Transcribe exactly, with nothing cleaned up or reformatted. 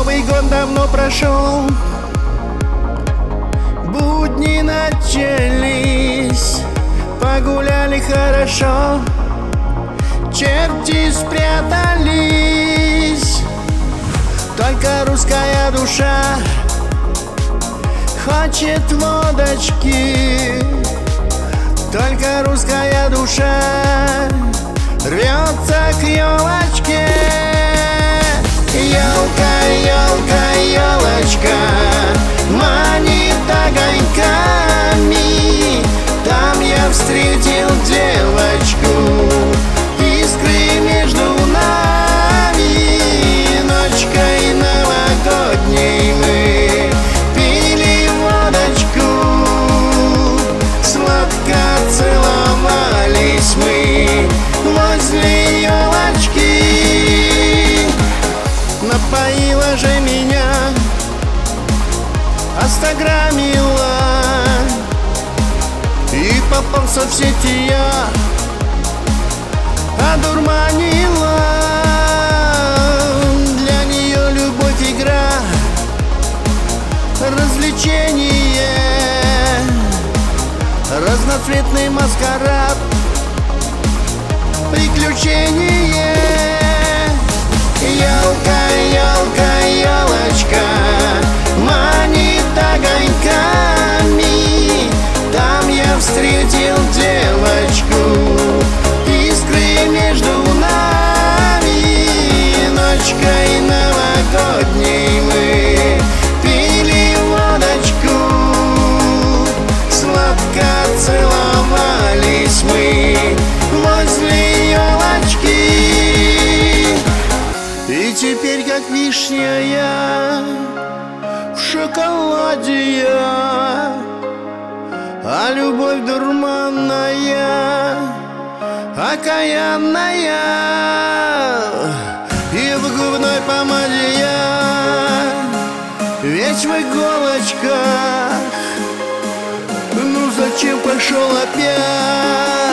Новый год давно прошел, будни начались, погуляли хорошо, черти спрятались. Только русская душа хочет водочки, только русская душа рвется к елочке. Елка, елка, елочка манит огоньками, там я встретил девочку, искры между нами. Ночкой новогодней мы пили водочку, сладко целовались мы возле елочки. Напоила же меня, остаграмила, и попался в сети я, одурманила. Для нее любовь игра, развлечение, разноцветный маскарад, приключение. Елка, елка, елочка манит огоньками, там я встретил девочку, искры между нами. Ночкой новогодней мы пили водочку, сладко целовались мы возле елочки. И теперь, как вишня я в шоколаде я, а любовь дурманная, окаянная, и в губной помаде я весь в иголочках. Ну зачем пошел опять?